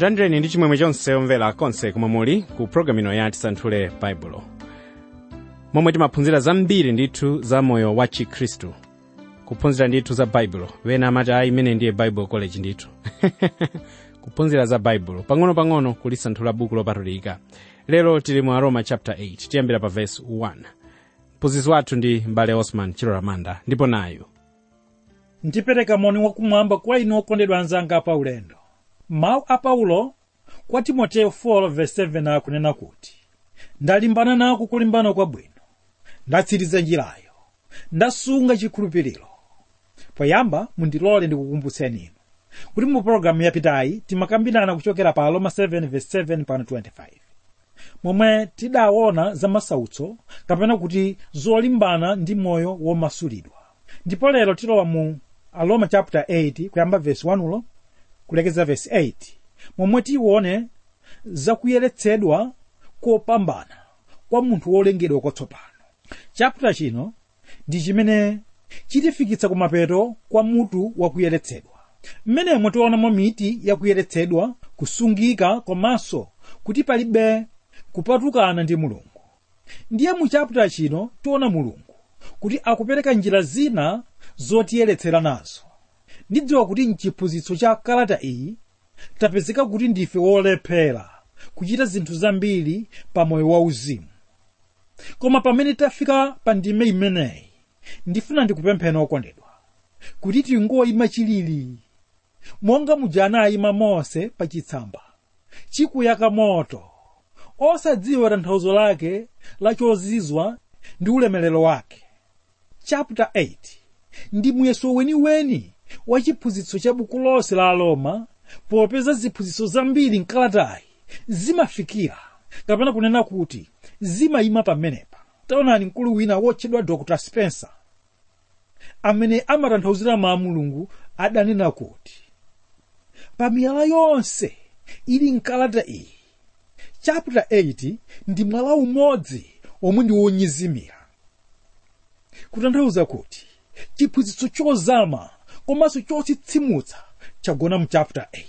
Mtandreni ndi chimwemwe chonse omvera konse kumwe muli ku programu ino ya Tisanthule Baibulo, momwe timaphunzira zambiri ndithu za moyo wa Chikhristu, kuphunzira ndithu za Baibulo. Wena amati ayi imene ndiye Bible College ndithu kuphunzira za Baibulo pang'ono-pang'ono kulisanthula buku lopatulika. Lero tili mu Aroma chapter 8, tiyambira pa verse 1. Mphunzitsi wathu ndi Mbale Osman Chiloramanda, ndipo nayo ndipereka moni wakumwamba kwa inu okondedwa anzanga pa ulendo. Mawu a Paulo kwa Timoteyo 4:7 akunena kuti, ndalimbana nako kulimbana kwabwino, ndatsiriza njirayo, ndasunga chikhulupiriro. Poyamba mundilole ndikukumbutseni inu kuti mu programu yapitayi timakambirana kuchokera pa Aroma 7:7 pano 25, momwe tidaona za masautso kapena kuti zolimbana ndi moyo womasulidwa. Ndipo lero tilowa mu Aroma chapter 8 kuyamba verse 1 kulekeza verse 8, momwe tione za kuyeretsedwa kopambana kwa munthu wolengedwa kwatsopano. Chapter chino ndi chimene chitifikitsa kumapeto kwa mutu wa kuyeretsedwa, mmenemo tionamo miti ya kuyeretsedwa, kusungika komanso kuti palibe kupatukana ndi Mulungu. Ndiye mu chapter chino tiona Mulungu kuti akupereka njira zina zotiyeretsera nazo. Ndidziwa kuti mchiphunzitso cha kalata iyi tapezeka kuti ndife wolephera kuchita zinthu zambiri pa moyo wauzimu. Koma pamene tafika pa ndime imeneyi, ndifuna ndikupempheni okondedwa kuti tingoyima chilili monga muja anayima Mose pa chitsamba chikuyaka moto, osadziwa tanthauzo lake la chozizwa ndi ulemerero wake. Chapter 8 ndi muyeso weniweni wa chiphunzitso cha buku lonse la Aroma, popeza ziphunzitso zambiri mkalatayi zimafikira kapena kunena kuti zimayima pamenepa. Taonani mkulu wina wotchedwa Dr. Spencer, amene amatanthauzira mawu a Mulungu, adanena kuti pa miyala yonse ili mkalata iyi, chapter 8 ndi mwala umodzi omwe ndi wonyezimira. Kutanthauza kuti chiphunzitso chozama komanso chotsitsimutsa chagona mu chapter 8.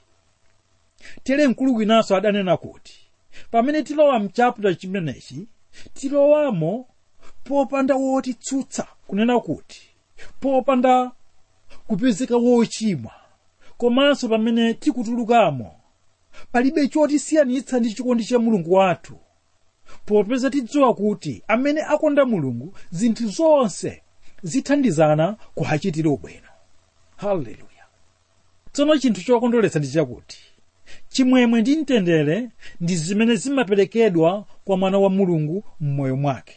Tere mkulu winanso adanena kuti pamene tilowa mu chapter chimenechi, tilowamo popanda wotitsutsa, kunena kuti popanda kupezeka wochimwa, komanso pamene tikutulukamo palibe chotisiyanitsa ndi chikondi cha Mulungu wathu, popeza tidziwa kuti amene akonda Mulungu zinthu zonse zithandizana kuhachitira ubwino. Haleluya. Tsono chinthu chokondweretsa ndi chakuti chimwemwe ndi mtendere ndi zimene zimaperekedwa kwa mwana wa Mulungu m'moyo mwake,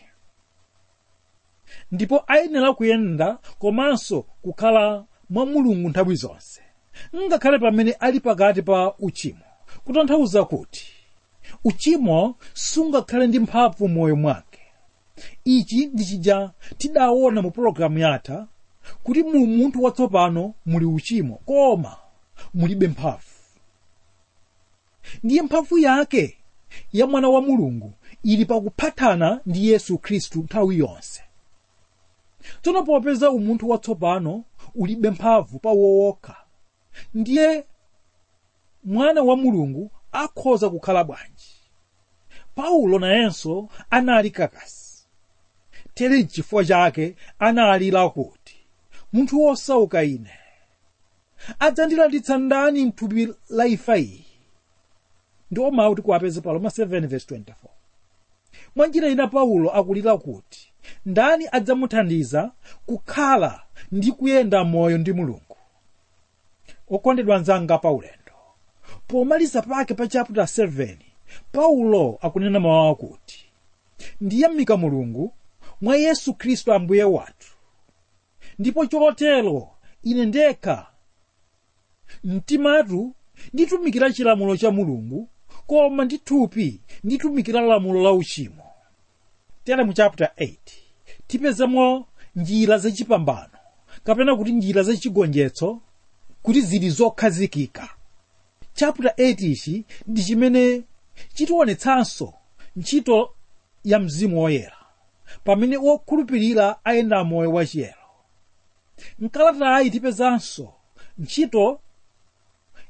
ndipo ayenera kuyenda komanso kukhala mwa Mulungu nthawi zonse, ngakhale pamene ali pakati pa uchimo. Kutanthauza kuti uchimo sungakhale ndi mphamvu m'moyo mwake. Ichi ndi chija tidaona mu programu yatha kuti mu munthu watsopano muli uchimo, koma mulibe mphamvu. Ndiye mphamvu yake ya mwana wa Mulungu ili pakuphatana ndi Yesu Khristu nthawi yonse. Tsono popeza umunthu watsopano ulibe mphamvu pa wokha, ndiye mwana wa Mulungu akhoza kukhala bwanji? Paulo nayenso anali kakasi. Tere chifukwa chake analira kuti, munthu wosauka ine, adzandilanditsa ndani m'thupi la imfa iyi? Ndiwo mawu tikuwapeza pa Roma 7:24. Mwa njira ina Paulo akulira kuti ndani adzamuthandiza kukhala ndi kuyenda moyo ndi Mulungu. Okondedwa anzanga pa ulendo, pomaliza pake pa chapter 7, Paulo akunena mawu akuti ndiyamika Mulungu mwa Yesu Khristu Ambuye wathu, ndipo chotero ine ndekha mtimatu nditumikira chilamulo cha Mulungu, koma ndi thupi nditumikira lamulo la uchimo. Tere mu chapter 8 tipezamo njira zachipambano kapena kuti njira zachigonjetso kuti zili zokhazikika. Chapter 8 ichi ndi chimene chitionetsanso ntchito ya Mzimu Woyera pamene wokhulupirira ayenda moyo wachiyero. Mkalatayi tipezanso ntchito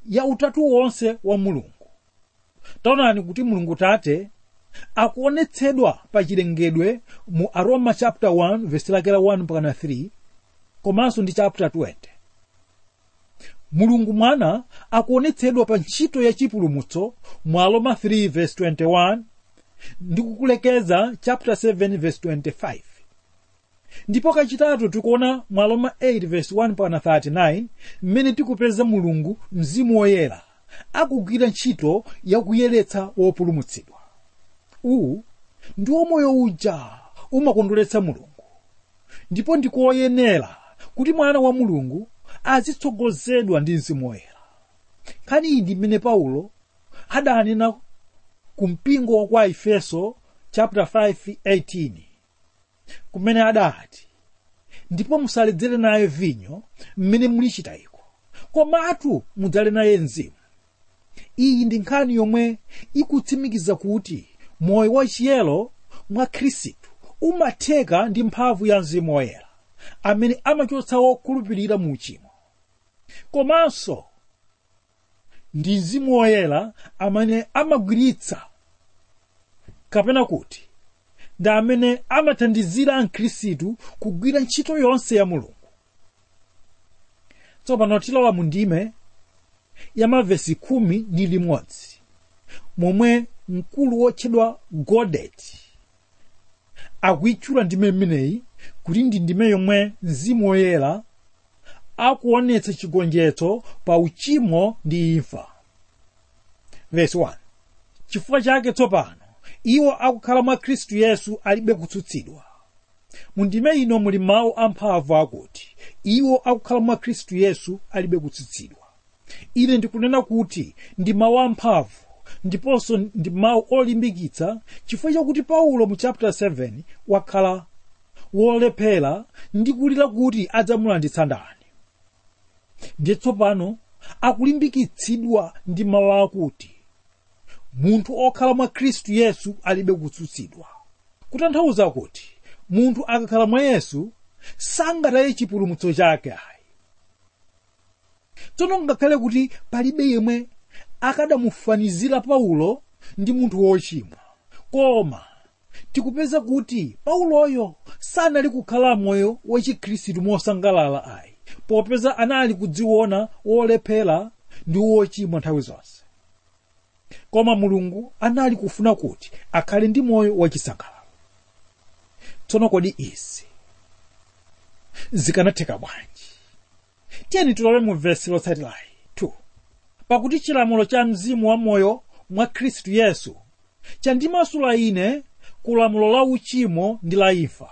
ya utatu wonse wa mulungu. Taonani kuti mulungu tate akuonetsedwa pa chilengedwe mu Aroma chapter 1 verse lake la 1 mpaka 3 komanso ndi chapter 20. Mulungu mwana akuonetsedwa pa ntchito ya chipulumutso mu Aroma 3 verse 21 ndi kukulekeza chapter 7 verse 25. Ndipo kachitatu tikuona mu Aroma 8 verse 1 mpaka 39 mmene tikupeza mulungu mzimu woyera akugwira ntchito yakuyeretsa wopulumutsidwa. Uwu ndiwo moyo uja umakondweretsa mulungu, ndipo ndikoyenera kuti mwana wa mulungu azitsogozedwa ndi mzimu woyera. Nkhani iyi ndi mmene Paulo adanena ku mpingo wa kwa Efeso chapter 5:18 kumene adati, ndipo musaledzere naye vinyo mmene mulichita iko, komatu mudzale naye mzimu. Iyi ndi nkhani yomwe ikutsimikiza kuti moyo wachiyero mwa Khristu umatheka ndi mphamvu ya mzimu woyera amene amachotsa wokhulupirira mu uchimo. Komanso ndi mzimu woyera amene amagwiritsa kapena kuti ndi amene amathandizira akhristu kugwira ntchito yonse ya mulungu. Tsopano tilowa mu ndime ya mavesi 11 momwe mkulu wotchedwa Godet akuitchula ndime imeneyi kuti ndi ndime yomwe mzimu woyera akuonetsa chigonjetso pa uchimo ndi imfa. Verse 1. Chifukwa chake tsopano iwo akukhala mwa Khristu Yesu alibe kutsutsidwa. Mu ndime ino muli mawu amphamvu akuti iwo akukhala mwa Khristu Yesu alibe kutsutsidwa. Ine ndikunena kuti ndi mawu amphamvu ndiponso ndi mawu olimbikitsa, chifukwa chakuti Paulo mu chapter 7 wakhala wolephera ndi kulira kuti adzamulanditsa ndani. Ndiye tsopano akulimbikitsidwa ndi mawu akuti munthu okhala mwa Khristu Yesu alibe kutsutsidwa. Kutanthauza kuti munthu akakhala mwa Yesu sangataye chipulumutso chake ayi. Tsono ngakhale kuti palibe yemwe akadamufanizira Paulo ndi munthu wochimwa, koma tikupeza kuti Pauloyo sanali kukhala moyo wachikhristu mosangalala ayi, popeza anali kudziona wolephera ndi wochimwa nthawi zonse. Koma mulungu anali kufuna kuti akhale ndi moyo wachisangalalo. Tsono kodi izi zikanatheka bwanji? Tiyeni tilowe mu vesi lotsatirayi 2. Pakuti chilamulo cha mzimu wa moyo mwa Khristu Yesu chandimasula ine ku lamulo la uchimo ndi la imfa.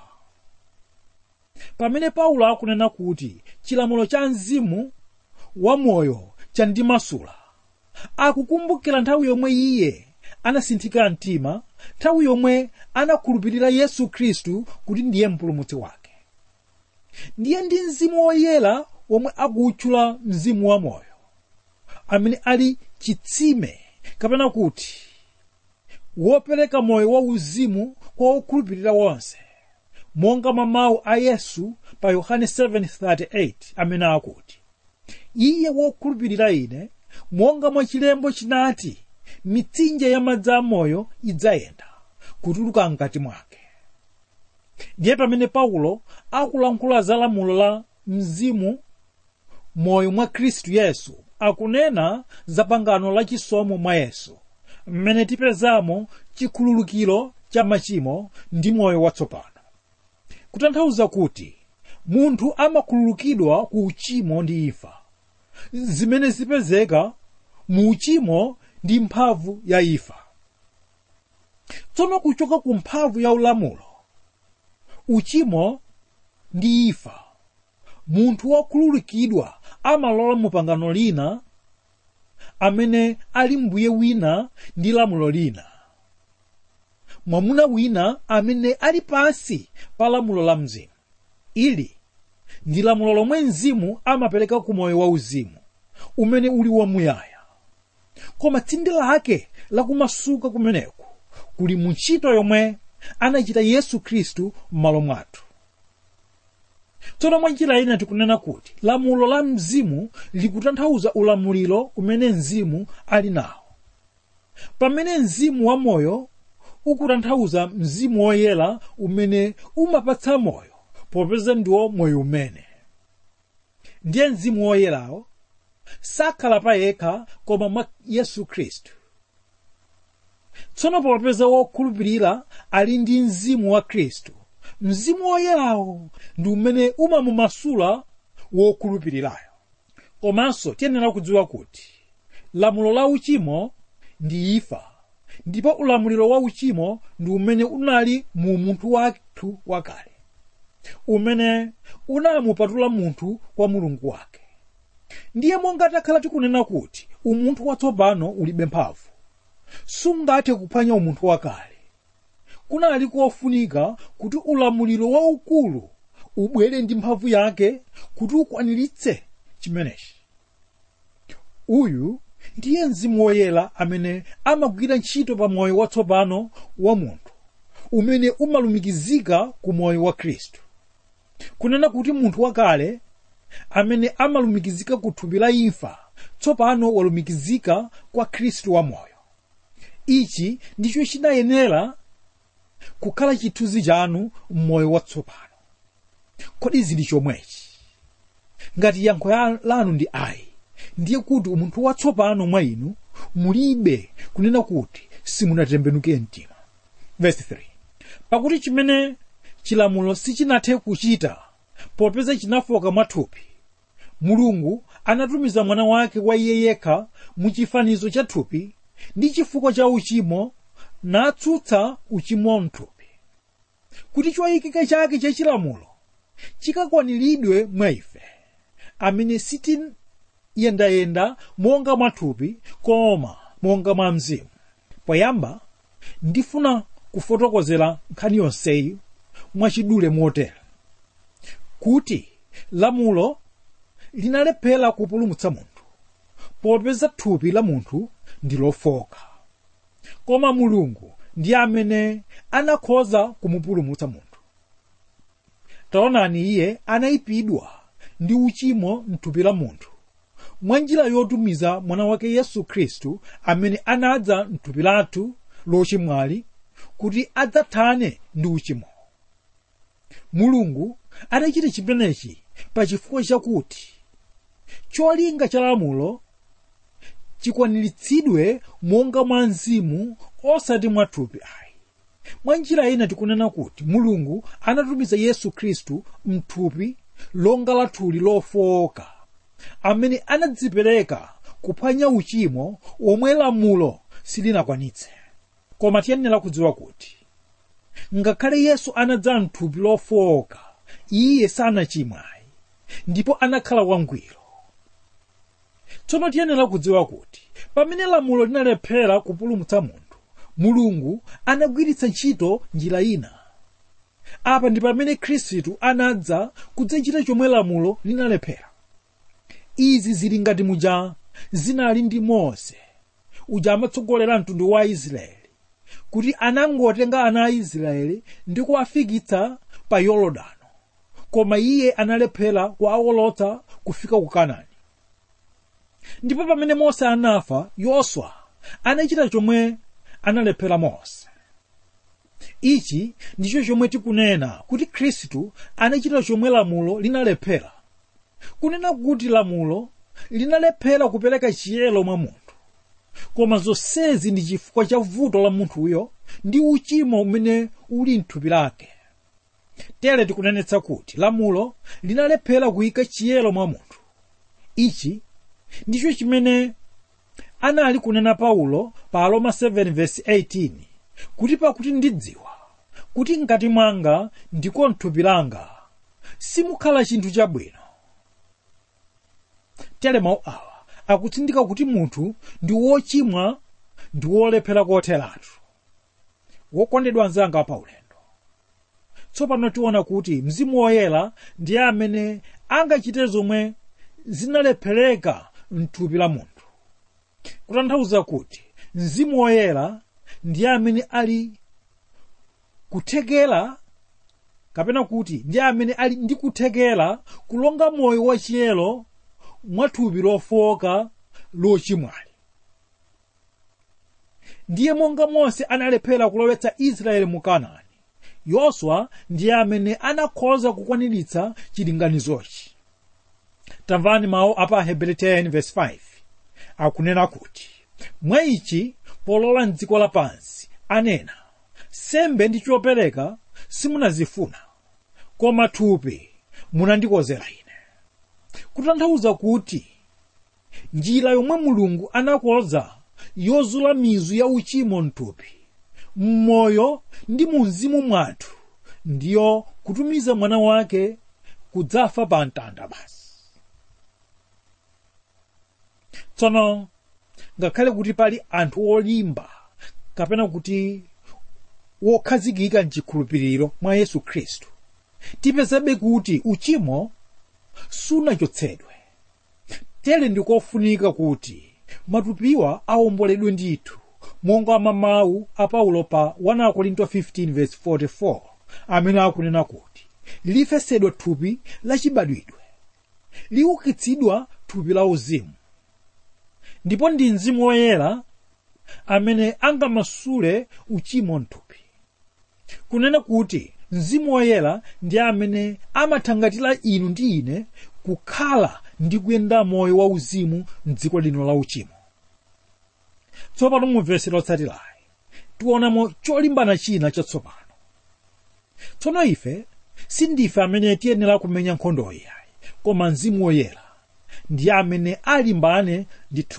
Pamene Paulo akunena kuti chilamulo cha mzimu wa moyo chandimasula, akukumbukira nthawi yomwe iye anasinthika mtima, nthawi yomwe anakhulupirira Yesu Khristu kuti ndiye mpulumutsi wake. Ndiye ndi mzimu woyera womwe akutchula mzimu wa moyo, amene ali chitsime kapena kuti wopereka moyo wa uzimu kwa okhulupirira wonse, monga mwa mawu a Yesu pa Yohane 7:38 amene akuti, iye wokhulupirira ine, monga mwa chilembo chinati, mitsinje ya madzi amoyo idzayenda kutuluka mkati mwake. Ndiye pamene Paulo akulankhula za lamulo la mzimu moyo mwa Khristu Yesu, akunena za pangano la chisomo mwa Yesu, mmene tipezamo chikhululukiro cha machimo ndi moyo watsopano. Kutanthauza kuti munthu amakhululukidwa ku uchimo ndi imfa, zimene zipezeka mu uchimo ndi mphamvu ya imfa. Tsono kuchoka ku mphamvu ya ulamulo, uchimo ndi imfa, munthu wokhululukidwa amalowa mu pangano lina amene ali mbuye wina ndi lamulo lina, mwamuna wina amene ali pansi pa lamulo la mzimu. Ili ndi lamulo lomwe mzimu amapereka ku moyo wa uzimu umene uli wamuyaya, koma tsinde lake lakumasuka kumeneku kuli mu ntchito yomwe anachita Yesu Khristu m'malo mwathu. Tsono mwa njira ina tikunena kuti lamulo la mzimu likutanthauza ulamuliro umene mzimu ali nawo, pamene mzimu wa moyo ukutanthauza mzimu woyera umene umapatsa moyo, popeza ndiwo moyo umene. Ndiye mzimu woyerawo sakhala pa yekha koma mwa Yesu Khristu. Tsono popeza wokhulupirira ali ndi mzimu wa Khristu, mzimu woyerawo ndi umene umamumasula wokhulupirirayo. Komanso tiyenera kudziwa kuti lamulo la uchimo ndi imfa, ndipo ulamuliro wa uchimo ndi umene unali mu munthu wathu wakale, umene unamupatula munthu kwa Mulungu wake. Ndiye monga takhala tikunena kuti umunthu watsopano ulibe mphamvu, sungathe kuphwanya umunthu wakale, kunali kofunika kuti ulamuliro waukulu ubwere ndi mphamvu yake kuti ukwaniritse chimenechi. Uyu ndiye mzimu woyera amene amagwira ntchito pa moyo watsopano wa munthu, umene umalumikizika ku moyo wa Khristu. Kunena kuti munthu wakale amene amalumikizika ku thupi la imfa, tsopano walumikizika kwa Khristu wa moyo. Ichi ndicho chinayenera kukhala chithunzi chanu m'moyo watsopano. Kodi zili chomwechi? Ngati yankho lanu ndi ayi, ndiye kuti umunthu watsopano mwa inu mulibe kunena kuti simunatembenuke mtima. Verse 3. Pakuti chimene chilamulo sichinathe kuchita, popeza chinafoka mwathupi, Mulungu anatumiza mwana wake wa iye yekha mu chifanizo cha thupi, ndi chifukwa cha uchimo natsutsa uchimo mthupi, kuti choyikika chake cha chilamulo chikakwaniridwe mwa ife, amene sitiyendayenda monga mwathupi koma monga mwa mzimu. Poyamba ndifuna kufotokozera nkhani yonseyi mwachidule motere kuti lamulo linalephera kupulumutsa munthu, popeza thupi la munthu ndi lofoka, koma Mulungu ndiye amene anakhoza kumupulumutsa munthu. Taonani, iye anayipidwa ndi uchimo mthupi la munthu mwa njira yotumiza mwana wake Yesu Khristu, amene anadza mthupi lathu lochimwali kuti adzathane ndi uchimo. Mulungu adachita chimenechi pa chifukwa chakuti cholinga cha lamulo chikwaniritsidwe monga mwa mzimu osati mwa thupi ayi. Mwa njira ina tikunena kuti Mulungu anatumiza Yesu Khristu mthupi longa lathuli lofowoka, amene anadzipereka kuphwanya uchimo omwe lamulo silinakwanitse. Koma tiyenera kudziwa kuti ngakhale Yesu anadza mthupi lofowoka, iye sanachimwa ndipo anakhala wangwiro. Tsono tiyenera kudziwa kuti pamene lamulo linalephera kupulumutsa munthu, Mulungu anagwiritsa ntchito njira ina. Apa ndi pamene Khristu anadza kudzachita chomwe lamulo linalephera. Izi zili ngati muja zinali ndi Mose, uja amatsogolera mtundu wa Israeli, kuti anangotenga ana a Israeli ndi kuwafikitsa pa Yorodano, koma iye analephera kuwawolotsa kufika ku Kanaani. Ndipo pamene Mose anafa, Yoswa anachita chomwe analephera Mose. Ichi ndicho chomwe tikunena kuti Khristu anachita chomwe lamulo linalephera, kunena kuti lamulo linalephera kupereka chiyero mwa munthu, koma zonsezi ndi chifukwa cha vuto la munthuyo ndi uchimo umene uli mthupi lake. Tere tikunenetsa kuti lamulo linalephera kuyika chiyero mwa munthu. Ichi ndicho chimene anali kunena Paulo pa Roma 7:18, kuti pakuti ndidziwa kuti ngati mwanga ndiko mthupi langa simukhala chinthu chabwino. Tere mawu awa akutsindika kuti munthu ndi wochimwa ndi wolephera kotheratu. Wokondedwa anzanga pa ulendo, tsopano tiona kuti Mzimu Woyera ndiye amene angachite zomwe zinalephereka mthupi la munthu. Kutanthauza kuti Mzimu Woyera ndiye amene ali kuthekera kapena kuti ndi amene ali ndi kuthekera kulonga moyo wachiyero mwathupi lofowoka lochimwali. Ndiye monga Mose analephera kulowetsa Israeli mu Kanaani, Yoswa ndiye amene anakhoza kukwaniritsa chilinganizochi. Tamvani mawu apa Aheberi 10:5 akunena kuti, mwa ichi polowa m'dziko lapansi anena, sembe ndi chopereka simunazifuna, koma thupi munandikozera ine. Kutanthauza kuti njira yomwe Mulungu anakonza yozula mizu ya uchimo mthupi, mmoyo ndi mu mzimu mwathu, ndiyo kutumiza mwana wake kudzafa pa mtanda basi. Tsono ngakhale kuti pali anthu olimba kapena kuti wokhazikika m'chikhulupiriro mwa Yesu Khristu, tipezabe kuti uchimo sunachotsedwe. Tere ndikofunika kuti matupiwa awomboledwe ndithu, monga mawu a Paulo pa 1 Korinto 15:44 amene akunena kuti, lifesedwa thupi lachibadwidwe, liukitsidwa thupi la uzimu. Ndipo ndi Mzimu Woyera amene angamasule uchimo mthupi. Kunena kuti Mzimu Woyera ndi amene amathangatira inu ndi ine kukhala ndi kuyenda moyo wa uzimu m'dziko lino la uchimo. Tsopano mu vesi lotsatirayi tionamo cholimbana china chatsopano. Tsono ife sindife amene tiyenera kumenya nkhondoyi yayi, koma Mzimu Woyera ndiye amene alimbane ndi thupi.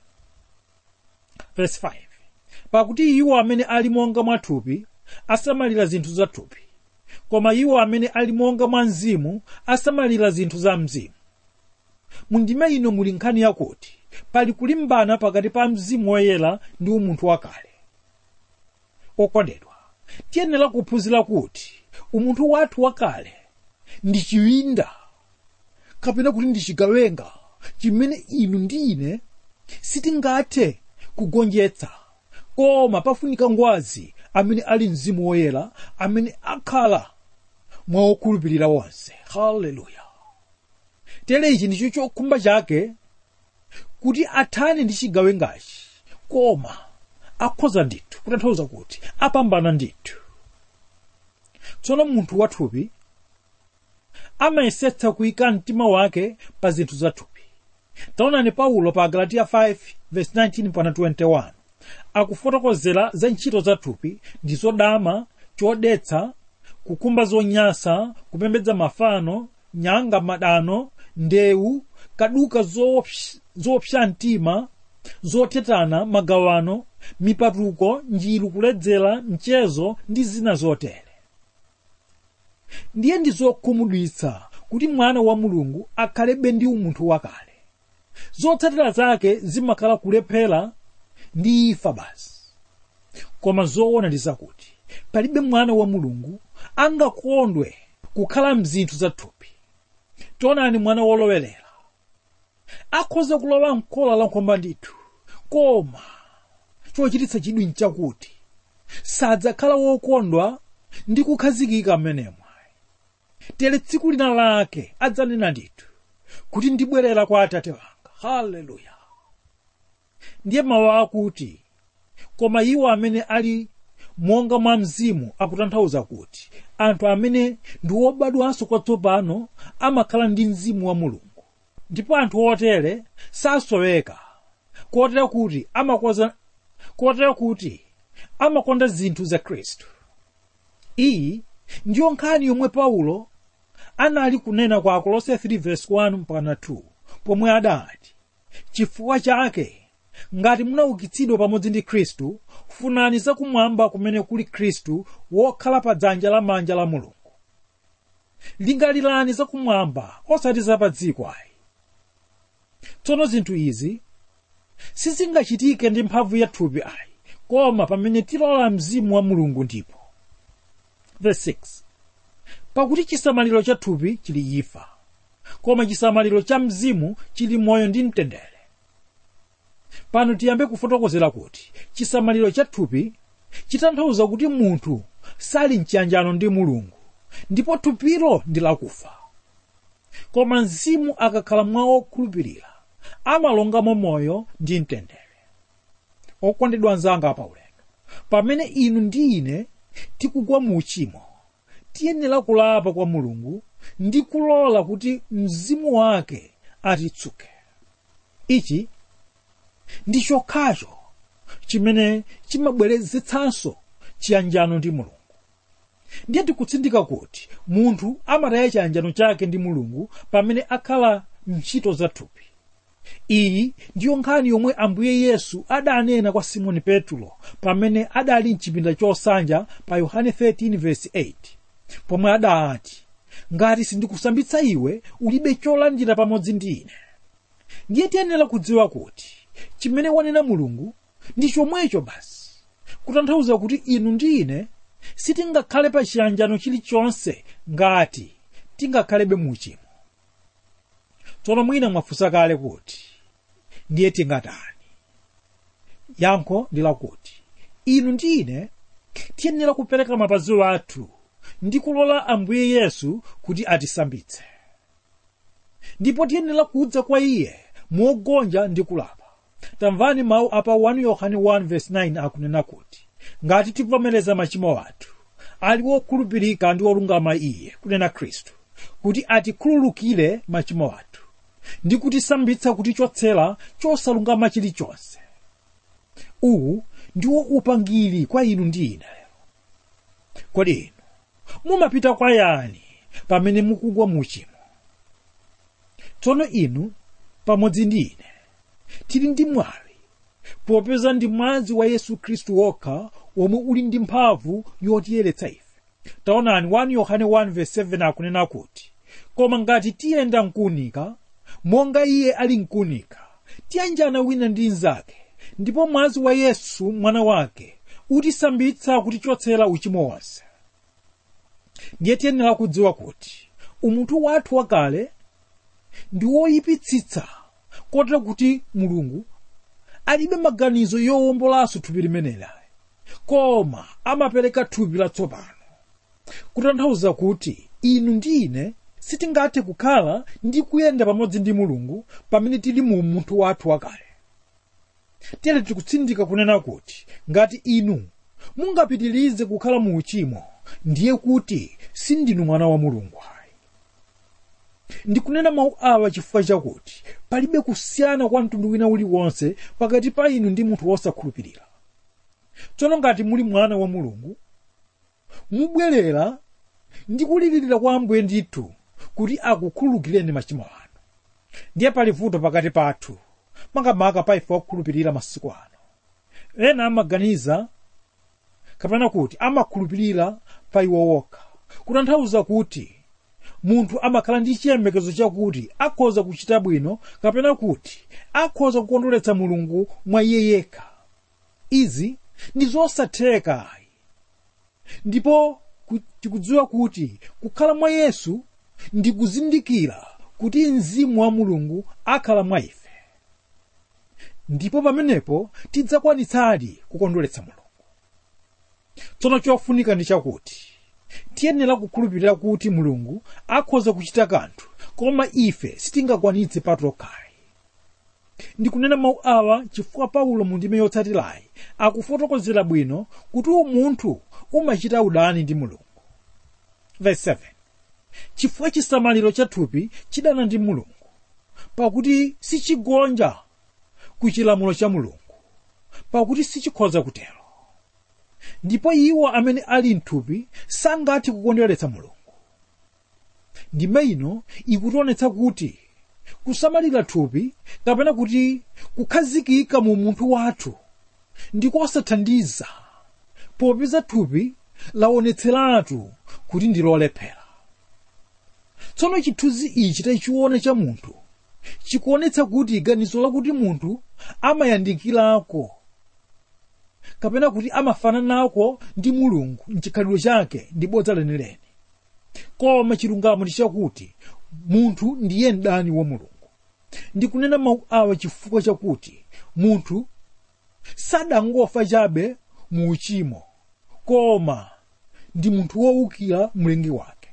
Verse 5, pakuti iwo amene ali monga mwa thupi asamalira zinthu za thupi, koma iwo amene ali monga mwa mzimu asamalira zinthu za mzimu. Mundime ino muli nkhani yakuti pali kulimbana pakati pa Mzimu Woyera ndi umunthu wakale. Okondedwa, tiyenera kuphunzira kuti umunthu wathu wakale ndi chiwinda kapena kuti ndi chigawenga chimene inu ndi ine sitingathe kugonjetsa, koma pafunika ngwazi amene ali Mzimu Woyera amene akhala mwa okhulupirira wonse. Haleluya! Tere ichi ndicho chokhumba chake kuti athane ndi chigawengachi, koma akhoza ndithu, kutanthauza kuti apambana ndithu. Tsono munthu wathupi amayesetsa kuyika mtima wake pa zinthu za thupi. Taonani Paulo pa Galatiya 5:19-21 akufotokozera za ntchito za thupi ndi zodama, chodetsa, kukumba zonyasa, kupembedza mafano, nyanga, madano, ndewu, kaduka zoopsa mtima, zotetana, magawano, mipatuko, njiru, kuledzera, mchezo ndi zina zotere. Ndiye ndizokhumudwitsa kuti mwana wa Mulungu akhalebe ndi umunthu wakale. Zotsatira zake zimakhala kulephera ndi imfa basi. Koma zoona ndi zakuti palibe mwana wa Mulungu angakondwe kukhala mzinthu za thupi. Tionani mwana wolowerera akhoza kulowa mkola la nkhomba ndithu, koma chochititsa chidwi nchakuti sadzakhala wokondwa ndi kukhazikika mmenemo. Tere tsiku lina lake adzanena ndithu kuti ndibwerera kwa Atate wanga. Haleluya! Ndiye mawu akuti koma iwo amene ali monga mwa mzimu akutanthauza kuti anthu amene ndi obadwanso kwatsopano amakhala ndi Mzimu wa Mulungu. Ndipo anthu otere sasoweka, kotero kuti amakonda zinthu za Khristu. Iyi ndiyo nkhani yomwe Paulo anali kunena kwa Akolose 3:1-2 pomwe adati, chifukwa chake ngati munaukitsidwa pamodzi ndi Khristu, funani zakumwamba kumene kuli Khristu wokhala pa dzanja lamanja la Mulungu. Lingalirani zakumwamba osati za pa dziko ayi. Tsono zinthu izi sizingachitike ndi mphamvu ya thupi ayi, koma pamene tilola Mzimu wa Mulungu ndipo. Verse 6, pakuti chisamaliro cha thupi chili imfa, koma chisamaliro cha mzimu chili moyo ndi mtendere. Pano tiyambe kufotokozera kuti chisamaliro cha thupi chitanthauza kuti munthu sali mchiyanjano ndi Mulungu ndipo thupilo ndi lakufa. Koma mzimu akakhala mwa okhulupirira amalongamo moyo ndi mtendere. Okondedwa anzanga pa ulendo, pamene inu ndi ine tikugwa mu uchimo, tiyenera kulapa kwa Mulungu ndi kulola kuti mzimu wake atitsuke. Ichi ndi chokhacho chimene chimabweretsanso chiyanjano ndi Mulungu. Ndiye tikutsindika kuti munthu amataya chiyanjano chake ndi Mulungu pamene akhala ntchito za thupi. Iyi ndiyo nkhani yomwe Ambuye Yesu adanena kwa Simoni Petro pamene adali mchipinda chosanja pa Yohane 13:8, pomwe adati, ngati sindikusambitsa iwe ulibe cholandira pamodzi ndi ine. Ndiye tiyenera kudziwa kuti chimene wanena Mulungu ndi chomwecho basi, kutanthauza kuti inu ndi ine sitingakhale pa chiyanjano chilichonse ngati tingakhalebe mu uchimo. Tsono mwina mwafunsa kale kuti ndiye tingatani? Yankho ndi lakuti inu ndi ine tiyenera kupereka mapazi athu ndi kulola Ambuye Yesu kuti atisambitse. Ndipo tiyenera kudza kwa Iye mogonja ndi kulapa. Tamvani mawu apa 1 Yohane 1:9 akunena kuti ngati tivomereza machimo athu, ali wokhulupirika ndi wolungama Iye, kunena Khristu, kuti atikhululukire machimo athu ndi kutisambitsa kutichotsera chosalungama chilichonse. Uwu ndiwo upangiri kwa inu ndi ine lero. Kodi inu mumapita kwa yani pamene mukugwa mu uchimo? Tsono inu pamodzi ndi ine tili ndi mwawi, popeza ndi mwazi wa Yesu Khristu wokha womwe uli ndi mphamvu yotiyeretsa ife. Taonani 1 Yohane 1:7 akunena kuti koma ngati tiyenda mkuunika monga Iye ali mkuunika, tiyanjana wina ndi nzake, ndipo mwazi wa Yesu mwana wake utisambitsa kutichotsera uchimo wonse. Ndiye tiyenera kudziwa kuti umunthu wathu wakale ndi woyipitsitsa kotero kuti Mulungu alibe maganizo yowombolanso thupi limeneli, koma amapereka thupi latsopano. Kutanthauza kuti inu ndi ine sitingathe kukhala ndi kuyenda pamodzi ndi Mulungu pamene tili mu munthu wathu wakale. Tere tikutsindika kunena kuti ngati inu mungapitirize kukhala mu uchimo, ndiye kuti sindinu mwana wa Mulungu. Ndikunena mawu awa chifukwa chakuti palibe kusiyana kwa mtundu wina uliwonse pakati pa inu ndi munthu wosakhulupirira. Tsono ngati muli mwana wa Mulungu, mubwerera ndi kulirira kwa Ambuye ndithu kuti akukhululukireni machimo anu. Ndiye pali vuto pakati pathu, makamaka pa ife okhulupirira masiku ano. Ena amaganiza kapena kuti amakhulupirira pa iwo wokha, kutanthauza kuti munthu amakhala ndi chiyembekezo chakuti akhoza kuchita bwino kapena kuti akhoza kukondweretsa Mulungu mwa iye yekha. Izi ndi zosatheka. Ndipo tikudziwa kuti kukhala mwa Yesu ndi kuzindikira kuti Mzimu wa Mulungu akhala mwa ife. Ndipo pamenepo tidzakwanitsadi kukondweretsa Mulungu. Tsono chofunika ndi chakuti tiyenera kukhulupirira kuti Mulungu akhoza kuchita kanthu, koma ife sitingakwanitse patokhayi. Ndikunena mawu awa chifukwa Paulo mu ndime yotsatirayi akufotokozera bwino kuti umunthu umachita udani ndi Mulungu. Verse 7, chifukwa chisamaliro cha thupi chidana ndi Mulungu, pakuti sichigonja ku chilamulo cha Mulungu, pakuti sichikhoza kutero. Ndipo iwo amene ali mthupi sangathe kukondweretsa Mulungu. Ndime ino ikutionetsa kuti kusamalira thupi kapena kuti kukhazikika mu munthu wathu ndikosathandiza, popeza thupi laonetseratu kuti ndi lolephera. Tsono chithunzi ichi tachiona cha munthu chikuonetsa kuti ganizo lakuti munthu amayandikirako kapena kuti amafananako ndi Mulungu m'chikhalidwe chake ndi bodza lenileni. Koma chilungamo ndi chakuti munthu ndiye mdani wa Mulungu. Ndikunena mawu awa chifukwa chakuti munthu sadangofa chabe mu uchimo, koma ndi munthu wowukira mlengi wake.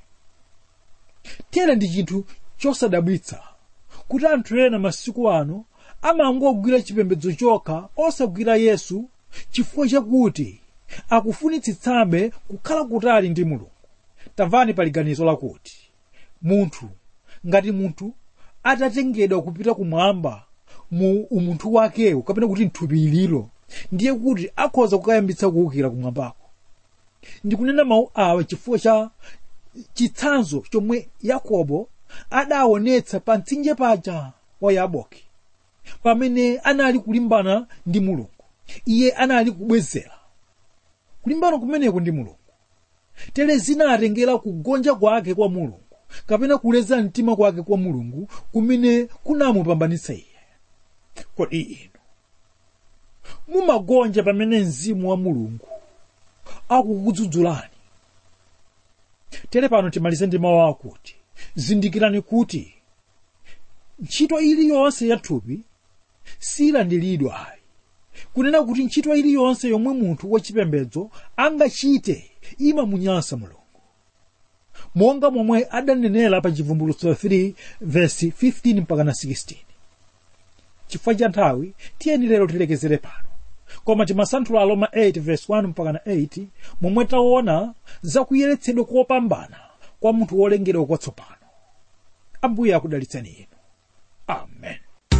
Tiyena ndi chinthu chosadabwitsa kuti anthu ena masiku ano amangogwira chipembedzo chokha osagwira Yesu chifukwa chakuti akufunitsitsabe kukhala kutali ndi Mulungu. Tamvani pali ganizo lakuti ngati munthu atatengedwa kupita kumwamba mu umunthu wakewo kapena kuti mthupi ililo, ndiye kuti akhoza kukayambitsa kuwukira kumwambako. Ndikunena mawu awa chifukwa cha chitsanzo chomwe Yakobo adaonetsa pa mtsinje paja wa Yaboki pamene anali kulimbana ndi Mulungu. Iye anali kubwezera kulimbana kumeneko ndi Mulungu. Tere zinatengera kugonja kwake kwa Mulungu kapena kuleza mtima kwake kwa Mulungu kumene kunamupambanitsa iye. Kodi inu mumagonja pamene mzimu wa Mulungu akukudzudzulani? Tere pano timalize ndi mawu akuti zindikirani kuti ntchito iliyonse ya thupi silandiridwa ayi. Kunena kuti ntchito iliyonse yomwe munthu wachipembedzo angachite imamunyansa Mulungu, monga momwe adanenera pa Chivumbulutso 3 verse 15 mpaka 16. Chifukwa cha nthawi tiyeni lero tilekezere pano, koma timasanthula Aroma 8 verse 1 mpaka 8 momwe taona za kuyeretsedwa kopambana kwa munthu wolengedwa kwatsopano. Ambuye akudalitseni inu. Amen.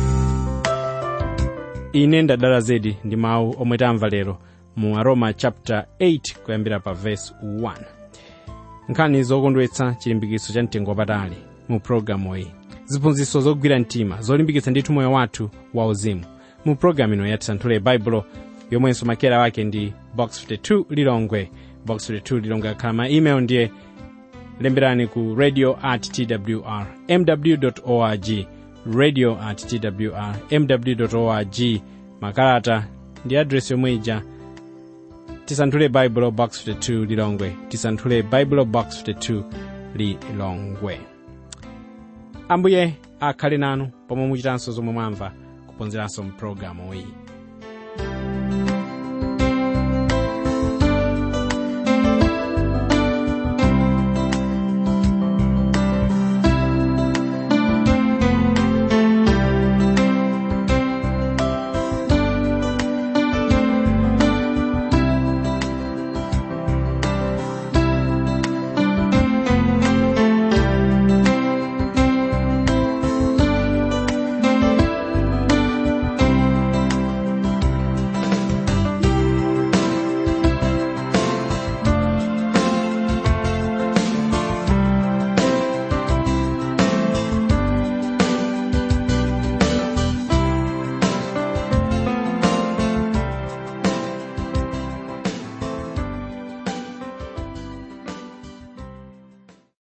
Ine ndadala zedi ndi mawu omwe tamva lero mu Aroma chapter 8 kuyambira pa verse 1. Nkhani zokondwetsa chilimbikitso cha mtengo wapatali mu programu iyi. Ziphunzitso zogwira mtima zolimbikitsa ndithu moyo wathu wauzimu mu programu ino yatisanthule Baibulo, yomwenso makera wake ndi box 52 Lilongwe. Box 52 Lilongwe. Akhala ma email ndiye lemberani ku radio@twrmw.org, radio@twrmw.org. Makalata ndi address yomwe ija tisanthule Baibulo box 52 Lilongwe, tisanthule Baibulo box 52 Lilongwe. Ambuye akhale nanu pomwe muchitanso zomwe mwamva kuponzeranso mu programu iyi.